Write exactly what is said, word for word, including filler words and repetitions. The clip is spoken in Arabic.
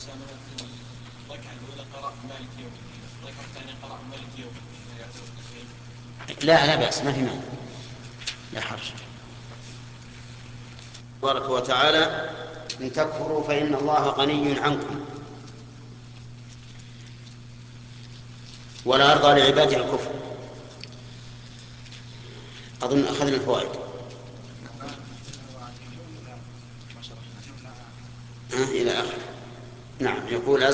مثلا في الركعة الأولى قرأ مالك يوم الدين، الركعة الثانية قرأ مالك يوم الدين، لا يعتبر تسليم؟ لا لا بأس، ما في مانع، لا حرج. تبارك وتعالى: إن تكفروا فإن الله غني عنكم ولا يرضى لعباده الكفر. أظن أخذنا الفوائد. آه إلى آخر. نعم. يقول